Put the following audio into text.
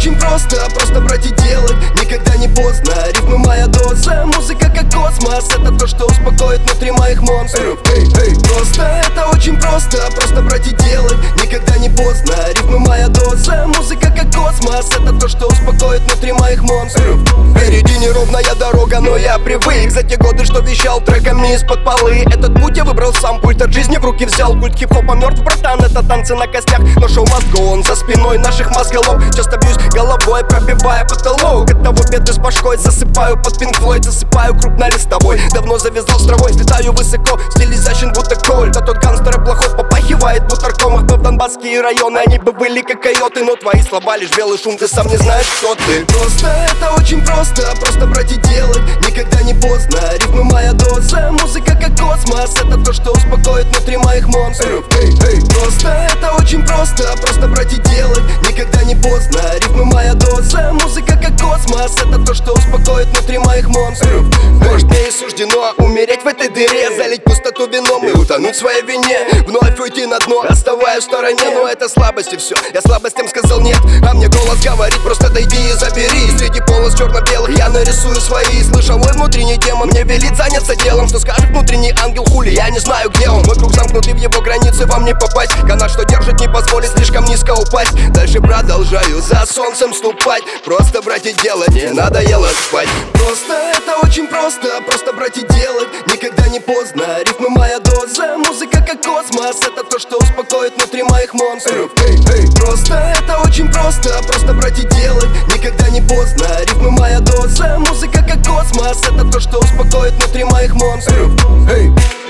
очень просто, просто брать и делать. Никогда не поздно, рифмы моя доза. Музыка как космос, это то, что успокоит внутри моих монстров. Просто, это очень просто, просто брать и делать. Никогда не поздно, рифмы моя доза. Музыка как космос, это то, что успокоит внутри моих монстров. Впереди неровная дорога, но я привык за те годы, что вещал треками из-под полы. Этот путь я выбрал сам, пульт от жизни в руки взял. Культ хип-хопа мертв, братан, это танцы на костях. Но шоу must go on, за спиной наших мозголов. Часто бьюсь головой, пробивая потолок. Оттого беды с башкой засыпаю под Pink Floyd. Засыпаю крупнолистовой, давно завязал с травой. Слетаю высоко, стиль изящен, будто кольт. А тот гангстер и плохов попахивает бутеркомах. Мы в донбасские районы, они бы были как койоты. Но твои слова лишь белый шум, ты сам не знаешь, кто ты. Просто, это очень просто, просто брать и делать. Никогда не поздно, рифмы моя доза. Музыка как космос, это то, что успокоит внутри моих монстров. Просто, это очень просто, просто брать и делать. Никогда не поздно, рифмы моя доза. Музыка как космос, это то, что успокоит внутри моих монстров. Может, мне и суждено умереть в этой дыре, залить пустоту вином и утонуть в своей вине. Вновь уйти на дно, оставаясь в стороне. Но это слабость и все, я слабостям сказал нет. А мне голос говорит, просто дойди и забери. Среди полос черно-белых я нарисую свои. Слышал мой внутренний демон, мне велит заняться делом. Что скажет внутренний ангел, хули, я не знаю, где он. Мой круг замкнутый, в его границы вам не попасть. Канат, что держит, не позволит слишком низко упасть. Дальше продолжаю за солнцем ступать. Просто брать и делать, не надоело спать. Просто, это очень просто, просто брать и делать. Никогда не поздно, рифмы моя доза. Музыка как космос, это то, что успокоит внутри моих монстров. Просто, это очень просто, просто брать и делать. Никогда не поздно, рифмы моя доза. Музыка как космос, это то, что успокоит внутри моих монстров.